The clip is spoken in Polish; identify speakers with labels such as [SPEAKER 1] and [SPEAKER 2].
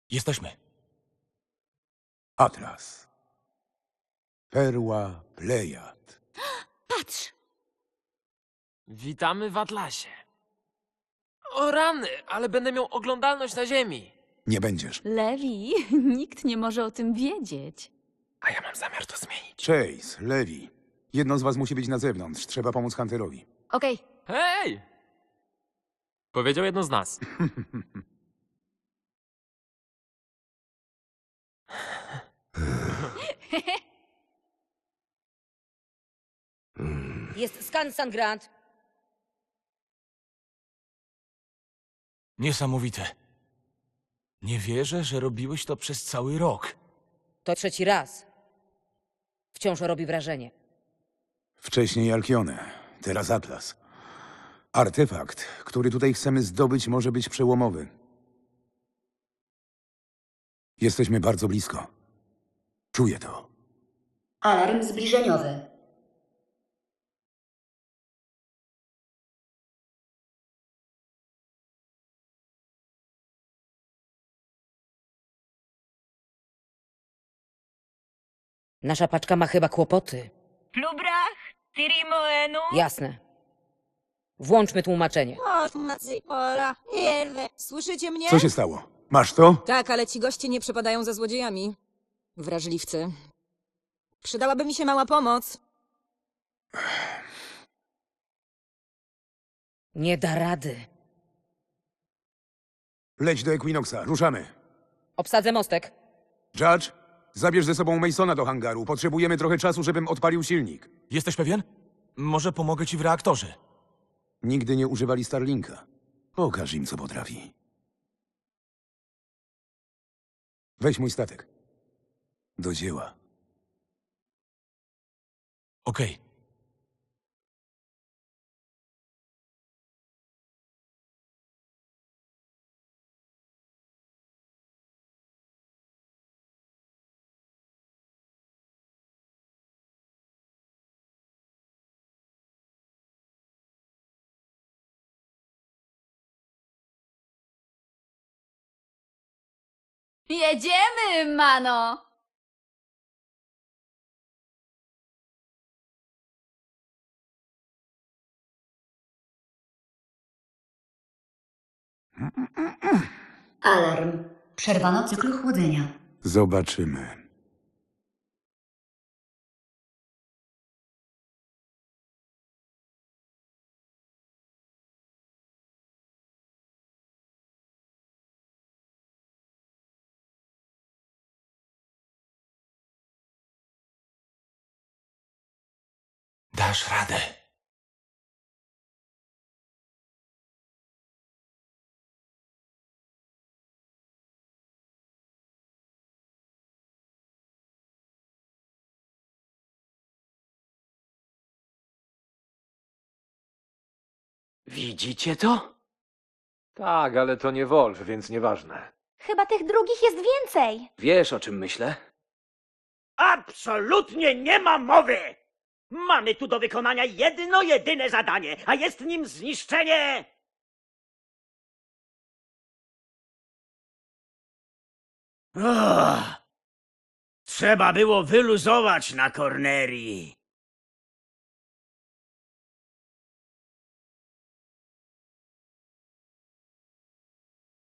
[SPEAKER 1] Jesteśmy.
[SPEAKER 2] Atlas. Perła Plejad.
[SPEAKER 3] Patrz!
[SPEAKER 4] Witamy w Atlasie. O rany, ale będę miał oglądalność na Ziemi.
[SPEAKER 2] Nie będziesz.
[SPEAKER 3] Lewi, nikt nie może o tym wiedzieć.
[SPEAKER 4] A ja mam zamiar to zmienić.
[SPEAKER 2] Chase, Levi. Jedno z was musi być na zewnątrz. Trzeba pomóc Hunterowi.
[SPEAKER 3] Okej,
[SPEAKER 4] Hej! Powiedział jedno z nas.
[SPEAKER 5] Jest skan Sangrant.
[SPEAKER 1] Niesamowite. Nie wierzę, że robiłeś to przez cały rok.
[SPEAKER 5] To trzeci raz. Wciąż robi wrażenie.
[SPEAKER 2] Wcześniej Alkione, teraz Atlas. Artefakt, który tutaj chcemy zdobyć, może być przełomowy. Jesteśmy bardzo blisko. Czuję to.
[SPEAKER 6] Alarm zbliżeniowy.
[SPEAKER 5] Nasza paczka ma chyba kłopoty.
[SPEAKER 7] Plubrach, Tirimoenu.
[SPEAKER 5] Jasne. Włączmy tłumaczenie.
[SPEAKER 8] Słyszycie mnie?
[SPEAKER 2] Co się stało? Masz to?
[SPEAKER 8] Tak, ale ci goście nie przepadają za złodziejami. Wrażliwcy. Przydałaby mi się mała pomoc.
[SPEAKER 5] Nie da rady.
[SPEAKER 2] Leć do Equinoxa, ruszamy.
[SPEAKER 5] Obsadzę mostek.
[SPEAKER 2] Judge, zabierz ze sobą Masona do hangaru. Potrzebujemy trochę czasu, żebym odpalił silnik.
[SPEAKER 1] Jesteś pewien? Może pomogę ci w reaktorze.
[SPEAKER 2] Nigdy nie używali Starlinka. Pokaż im, co potrafi. Weź mój statek. Do dzieła.
[SPEAKER 1] Okej.
[SPEAKER 3] jedziemy, mano!
[SPEAKER 6] Alarm. Przerwano cykl chłodzenia.
[SPEAKER 2] Zobaczymy.
[SPEAKER 1] Dasz radę.
[SPEAKER 4] Widzicie to? Tak, ale to nie Wolf, więc nieważne.
[SPEAKER 9] Chyba tych drugich jest więcej.
[SPEAKER 4] Wiesz, o czym myślę?
[SPEAKER 10] Absolutnie nie ma mowy! Mamy tu do wykonania jedno jedyne zadanie, a jest nim zniszczenie... Trzeba było wyluzować na Cornerii.